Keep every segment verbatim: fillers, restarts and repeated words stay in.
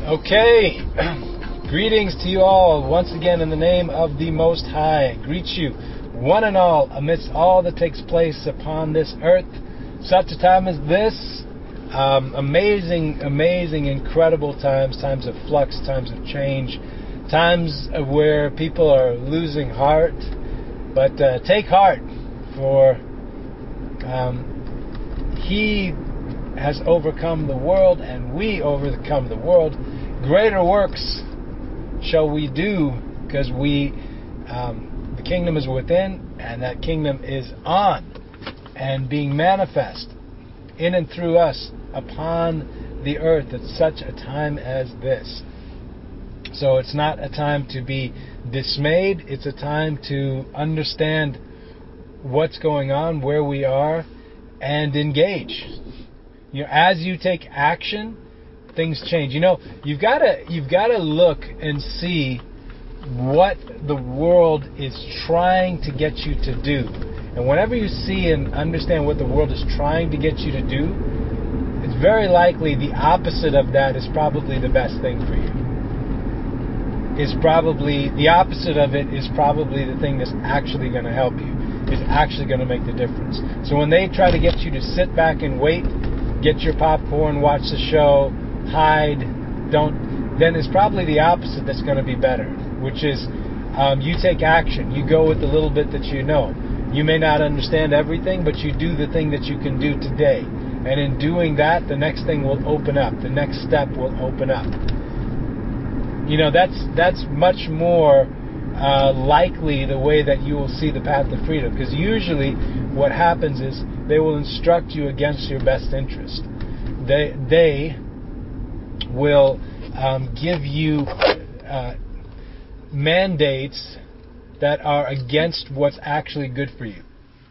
Okay, greetings to you all once again in the name of the Most High. I greet you, one and all, amidst all that takes place upon this earth. Such a time as this, um, amazing, amazing, incredible times, times of flux, times of change, times where people are losing heart. But uh, take heart, for um, He has overcome the world, and we overcome the world. Greater works shall we do, because we, um, the kingdom is within, and that kingdom is on and being manifest in and through us upon the earth at such a time as this. So it's not a time to be dismayed. It's a time to understand what's going on, where we are, and engage. You know, as you take action, things change. You know, you've got to you've got to look and see what the world is trying to get you to do. And whenever you see and understand what the world is trying to get you to do, it's very likely the opposite of that is probably the best thing for you. Is probably the opposite of it is probably the thing that's actually going to help you. Is actually going to make the difference. So when they try to get you to sit back and wait, get your popcorn, watch the show, hide, don't, then it's probably the opposite that's going to be better, which is um, you take action. You go with the little bit that you know. You may not understand everything, but you do the thing that you can do today. And in doing that, the next thing will open up. The next step will open up. You know, that's that's much more uh, likely the way that you will see the path to freedom. Because usually what happens is they will instruct you against your best interest. They they will um, give you uh, mandates that are against what's actually good for you.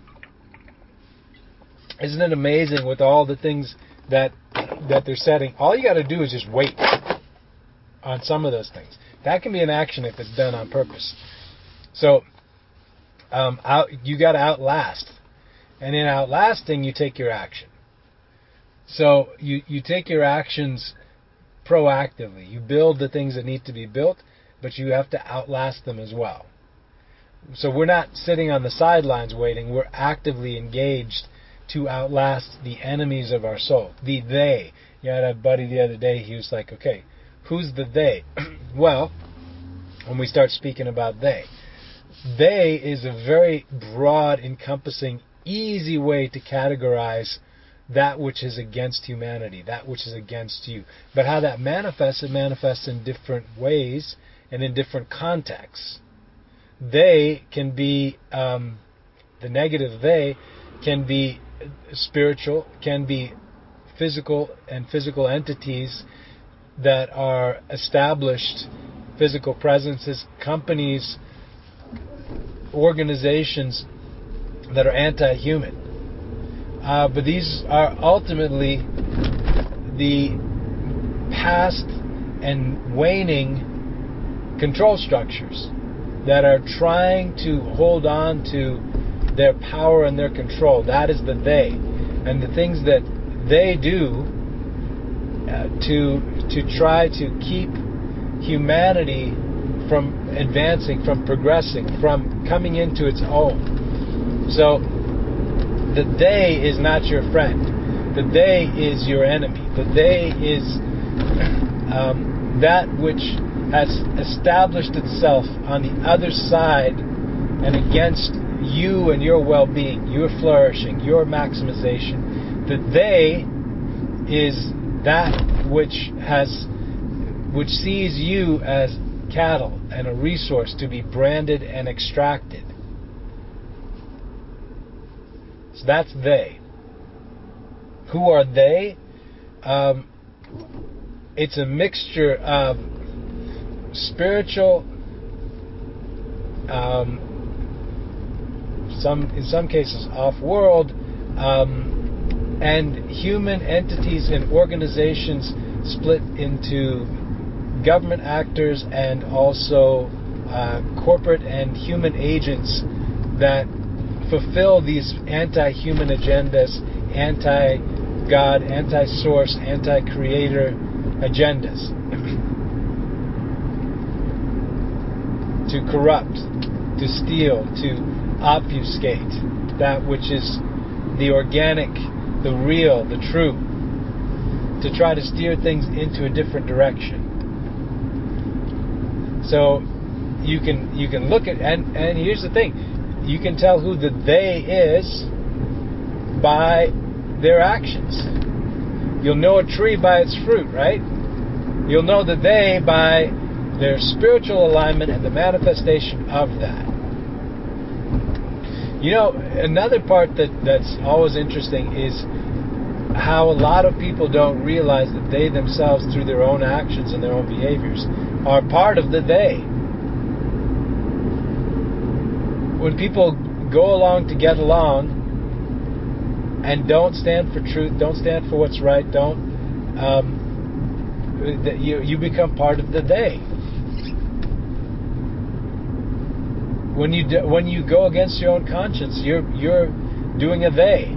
Isn't it amazing with all the things that that they're setting? All you got to do is just wait on some of those things. That can be an action if it's done on purpose. So um, out, you got to outlast. And in outlasting, you take your action. So you, you take your actions proactively. You build the things that need to be built, but you have to outlast them as well. So we're not sitting on the sidelines waiting. We're actively engaged to outlast the enemies of our soul. The they. You had a buddy the other day, he was like, okay, who's the they? Well, when we start speaking about they, they is a very broad, encompassing, easy way to categorize that which is against humanity, that which is against you. But how that manifests, it manifests in different ways and in different contexts. They can be, um, the negative they can be spiritual, can be physical and physical entities that are established physical presences, companies, organizations that are anti-human. Uh, but these are ultimately the past and waning control structures that are trying to hold on to their power and their control. That is the they. And the things that they do uh, to to try to keep humanity from advancing, from progressing, from coming into its own. So the they is not your friend. The they is your enemy. The they is um, that which has established itself on the other side and against you and your well-being, your flourishing, your maximization. The they is that which has, which sees you as cattle and a resource to be branded and extracted. So that's they. Who are they? Um, it's a mixture of spiritual, um, some in some cases off-world, um, and human entities and organizations split into government actors and also uh, corporate and human agents that fulfill these anti-human agendas, anti-God, anti-source, anti-creator agendas. to corrupt, to steal, to obfuscate that which is the organic, the real, the true, to try to steer things into a different direction. So you can you can look at, and, and here's the thing, you can tell who the they is by their actions. You'll know a tree by its fruit, right? You'll know the they by their spiritual alignment and the manifestation of that. You know, another part that, that's always interesting is how a lot of people don't realize that they themselves, through their own actions and their own behaviors, are part of the they. When people go along to get along and don't stand for truth, don't stand for what's right, don't um, you you become part of the they. When you do, when you go against your own conscience, you're you're doing a they.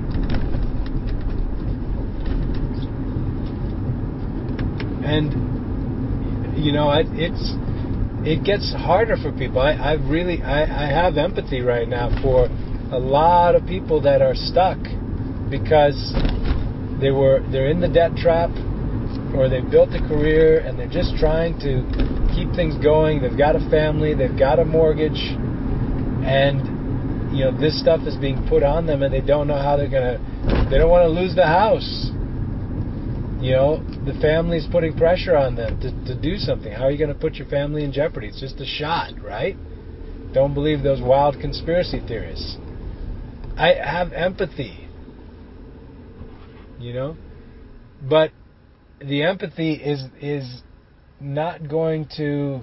And you know, it, it's it gets harder for people. I, I really I, I have empathy right now for a lot of people that are stuck because they were they're in the debt trap, or they've built a career and they're just trying to keep things going. They've got a family, they've got a mortgage, and you know, this stuff is being put on them, and they don't know how they're gonna. They don't want to lose the house. You know, the family's putting pressure on them to, to do something. How are you going to put your family in jeopardy? It's just a shot, right? Don't believe those wild conspiracy theorists. I have empathy, you know, but the empathy is is not going to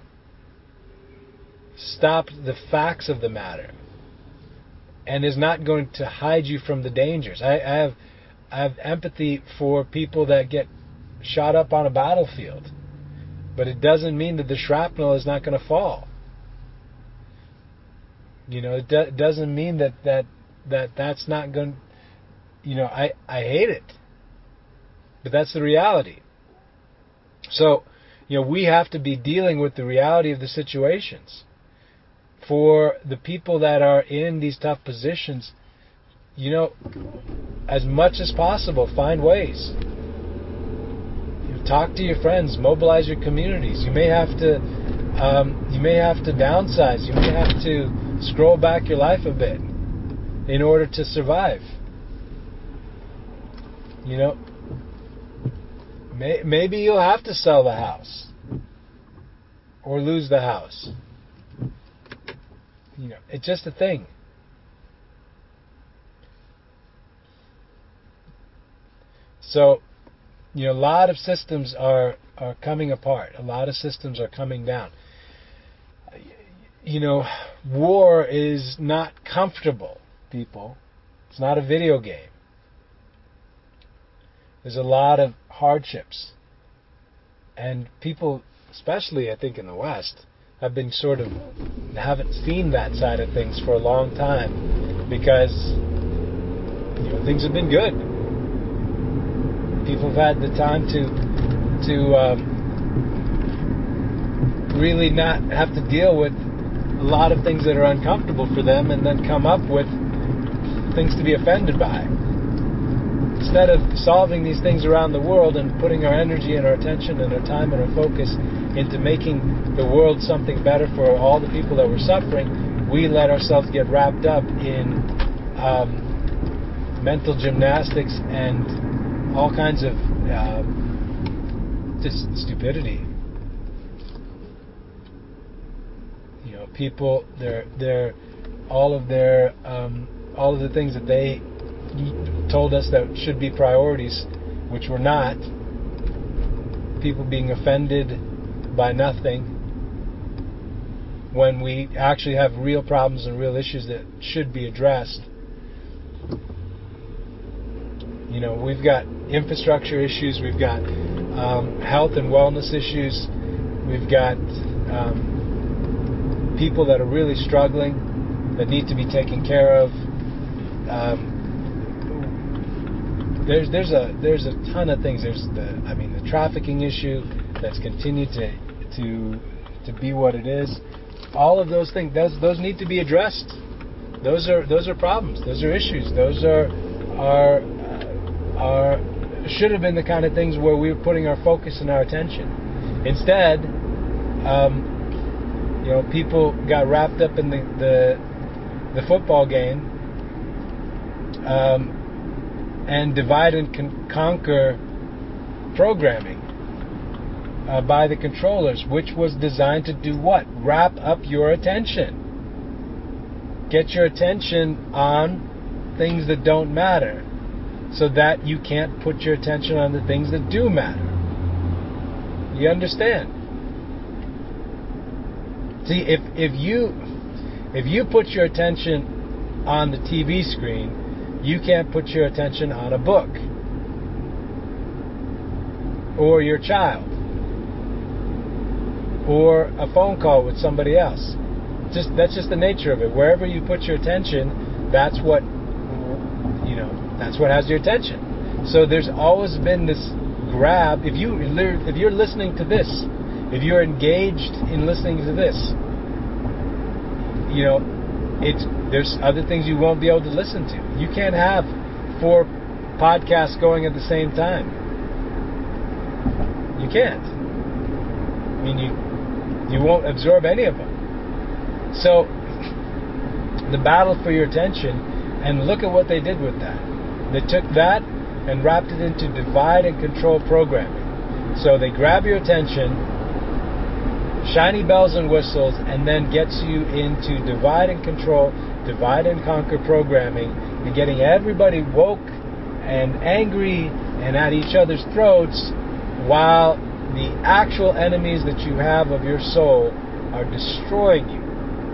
stop the facts of the matter, and is not going to hide you from the dangers. I, I have I have empathy for people that get shot up on a battlefield, but it doesn't mean that the shrapnel is not going to fall. You know, it do, doesn't mean that, that that that's not going. You know, I I hate it, but that's the reality. So, you know, we have to be dealing with the reality of the situations. For the people that are in these tough positions, you know, as much as possible, find ways. You know, talk to your friends, mobilize your communities. You may have to, um, you may have to downsize. You may have to scroll back your life a bit in order to survive. You know, may, maybe you'll have to sell the house or lose the house. You know, it's just a thing. So, you know, a lot of systems are, are coming apart. A lot of systems are coming down. You know, war is not comfortable, people. It's not a video game. There's a lot of hardships. And people, especially I think in the West, have been sort of, haven't seen that side of things for a long time because, you know, things have been good. People have had the time to to um, really not have to deal with a lot of things that are uncomfortable for them, and then come up with things to be offended by. Instead of solving these things around the world and putting our energy and our attention and our time and our focus into making the world something better for all the people that were suffering, we let ourselves get wrapped up in um, mental gymnastics and all kinds of uh, just stupidity. You know, people, they're, they're, all of their, um, all of the things that they told us that should be priorities, which were not. People being offended by nothing when we actually have real problems and real issues that should be addressed. You know, we've got infrastructure issues, we've got um, health and wellness issues, we've got um, people that are really struggling that need to be taken care of. Um, there's there's a there's a ton of things. There's the I mean the trafficking issue that's continued to to to be what it is. all of those things, those those need to be addressed. Those are those are problems. Those are issues. Those are are are should have been the kind of things where we were putting our focus and our attention. Instead, um, you know, people got wrapped up in the the, the football game um, and divide and con- conquer programming uh, by the controllers, which was designed to do what? Wrap up your attention. Get your attention on things that don't matter, so that you can't put your attention on the things that do matter. You understand? See, if if you if you put your attention on the T V screen, you can't put your attention on a book or your child or a phone call with somebody else. Just that's just the nature of it. Wherever you put your attention, that's what you know. That's what has your attention. So there's always been this grab. If you if you're listening to this, if you're engaged in listening to this, you know, it's there's other things you won't be able to listen to. You can't have four podcasts going at the same time. You can't. I mean, you you won't absorb any of them. So the battle for your attention, and look at what they did with that. They took that and wrapped it into divide and control programming. So they grab your attention, shiny bells and whistles, and then gets you into divide and control, divide and conquer programming, and getting everybody woke and angry and at each other's throats, while the actual enemies that you have of your soul are destroying you.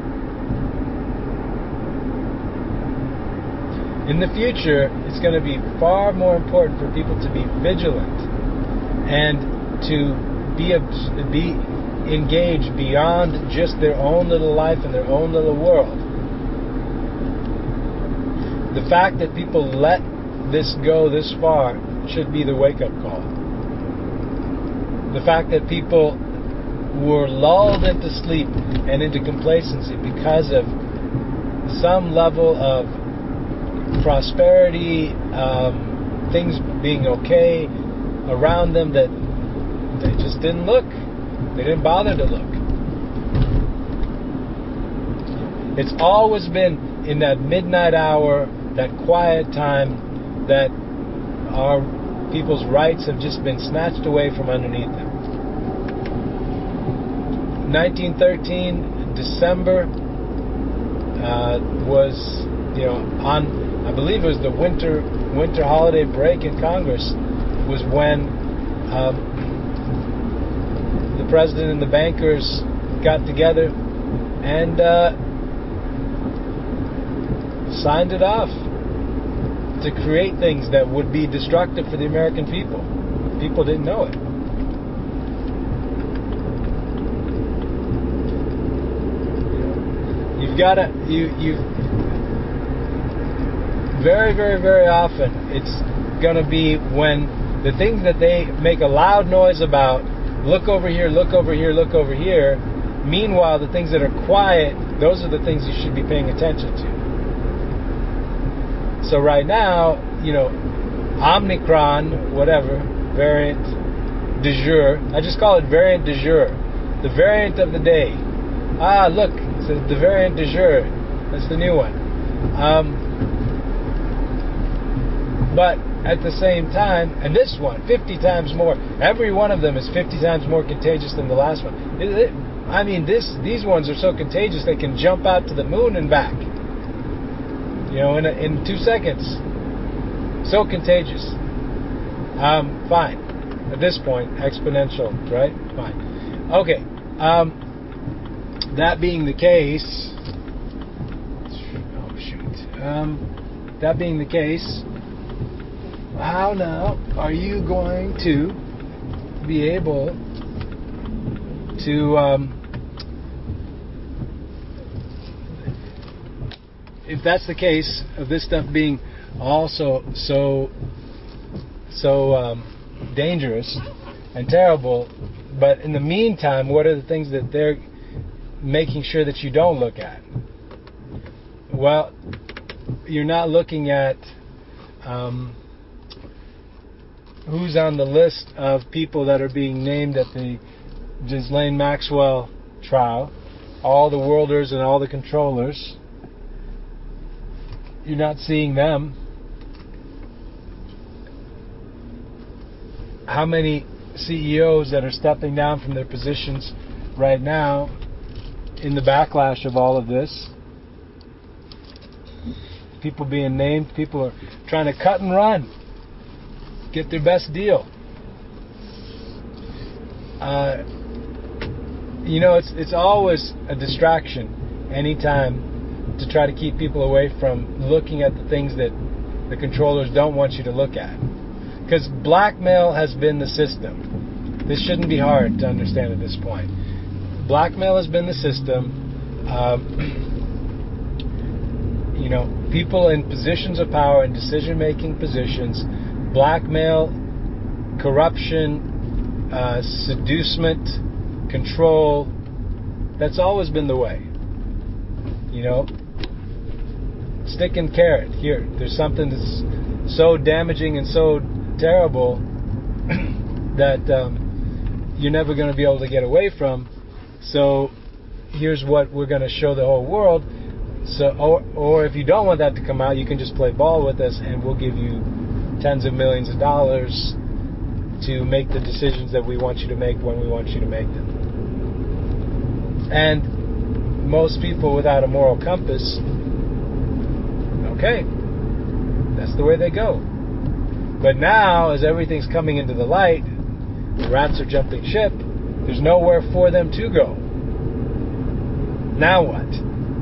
In the future, it's going to be far more important for people to be vigilant and to be be engaged beyond just their own little life and their own little world. The fact that people let this go this far should be the wake-up call. The fact that people were lulled into sleep and into complacency because of some level of prosperity, um, things being okay around them, that they just didn't look. They didn't bother to look. It's always been in that midnight hour, that quiet time, that our people's rights have just been snatched away from underneath them. nineteen thirteen, December, uh, was, you know, on, I believe it was the winter winter holiday break in Congress, was when um, the president and the bankers got together and uh, signed it off to create things that would be destructive for the American people. People didn't know it. You've got to, you, you, very, very, very often, it's going to be when the things that they make a loud noise about, look over here, look over here, look over here, meanwhile, the things that are quiet, those are the things you should be paying attention to. So right now, you know, Omicron, whatever, variant du jour, I just call it variant du jour, the variant of the day. Ah, look, it's the variant du jour. That's the new one. Um, but at the same time, and this one, fifty times more, every one of them is fifty times more contagious than the last one. It, it, I mean, this these ones are so contagious they can jump out to the moon and back. You know, in, a, in two seconds. So contagious. Um, fine. At this point, exponential, right? Fine. Okay. Um, that being the case... Oh, shoot. Um, that being the case, how now are you going to be able to... Um, if that's the case, of this stuff being also so so um, dangerous and terrible, but in the meantime, what are the things that they're making sure that you don't look at? Well, you're not looking at um, who's on the list of people that are being named at the Ghislaine Maxwell trial, all the worlders and all the controllers. You're not seeing them. How many C E Os that are stepping down from their positions right now in the backlash of all of this? People being named, people are trying to cut and run, get their best deal. Uh, you know, it's it's always a distraction anytime to try to keep people away from looking at the things that the controllers don't want you to look at. Because blackmail has been the system. This shouldn't be hard to understand at this point. Blackmail has been the system. Um, you know, people in positions of power and decision-making positions, blackmail, corruption, uh, seducement, control. That's always been the way. You know, stick and carrot. Here, there's something that's so damaging and so terrible that um, you're never going to be able to get away from. So here's what we're going to show the whole world. So, or, or if you don't want that to come out, you can just play ball with us, and we'll give you tens of millions of dollars to make the decisions that we want you to make when we want you to make them. And most people without a moral compass, okay, that's the way they go. But now, as everything's coming into the light, the rats are jumping ship, there's nowhere for them to go. Now what?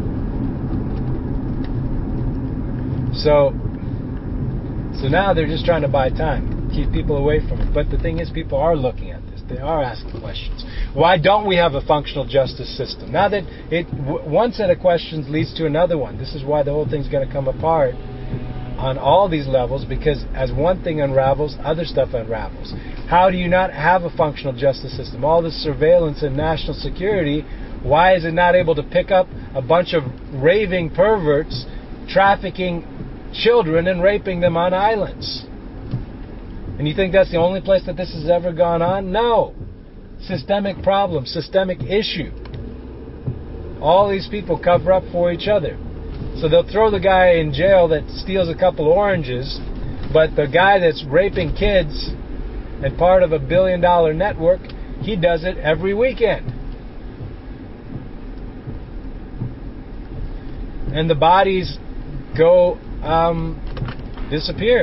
So, so now they're just trying to buy time, keep people away from it. But the thing is, people are looking at this. They are asking questions. Why don't we have a functional justice system? Now that it, one set of questions leads to another one. This is why the whole thing's going to come apart on all these levels, because as one thing unravels, other stuff unravels. How do you not have a functional justice system? All this surveillance and national security, why is it not able to pick up a bunch of raving perverts trafficking children and raping them on islands? And you think that's the only place that this has ever gone on? No. Systemic problem, systemic issue. All these people cover up for each other. So they'll throw the guy in jail that steals a couple oranges, but the guy that's raping kids and part of a billion dollar network, he does it every weekend. And the bodies go um, disappear.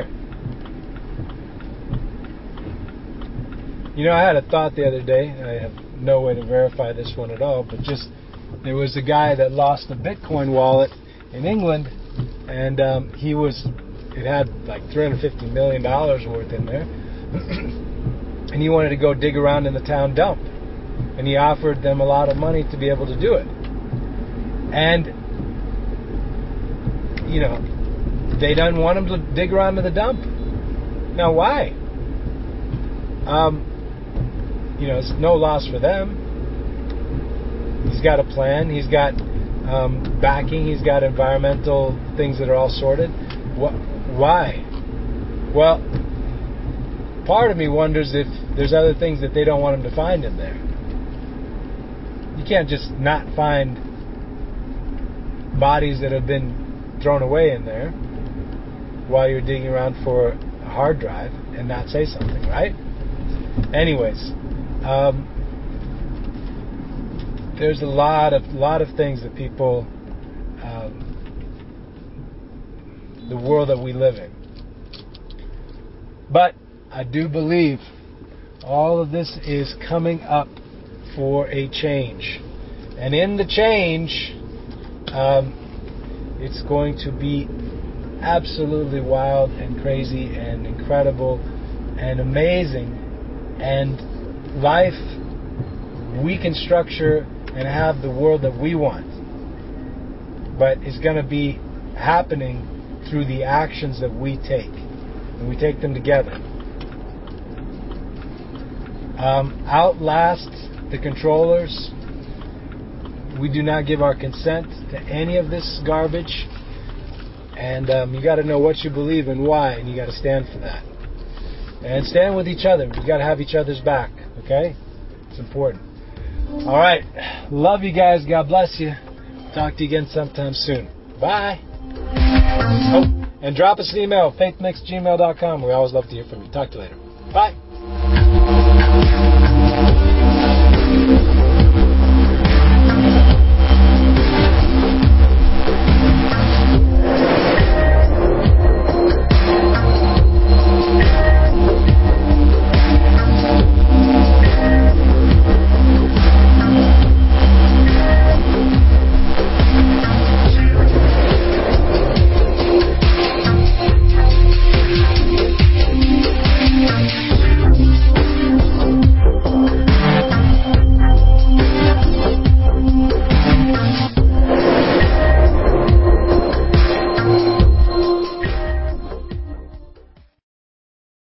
You know, I had a thought the other day. I have no way to verify this one at all, but just there was a guy that lost a Bitcoin wallet in England, and um, he was, it had like three hundred fifty million dollars worth in there, and he wanted to go dig around in the town dump, and he offered them a lot of money to be able to do it. And you know, they didn't want him to dig around in the dump. Now, why? Um, you know, it's no loss for them. He's got a plan. He's got um, backing. He's got environmental things that are all sorted. What? Why? Well, part of me wonders if there's other things that they don't want him to find in there. You can't just not find bodies that have been thrown away in there while you're digging around for a hard drive and not say something, right? Anyways, um, there's a lot of lot of things that people, um, the world that we live in. But I do believe all of this is coming up for a change, and in the change, um, it's going to be absolutely wild and crazy and incredible and amazing, and life we can structure and have the world that we want, but it's going to be happening through the actions that we take, and we take them together. Um, outlast the controllers. We do not give our consent to any of this garbage. And um, you got to know what you believe and why, and you got to stand for that. And stand with each other. You got to have each other's back, okay? It's important. All right. Love you guys. God bless you. Talk to you again sometime soon. Bye. Oh, and drop us an email, faith mix gmail dot com. We always love to hear from you. Talk to you later. Bye.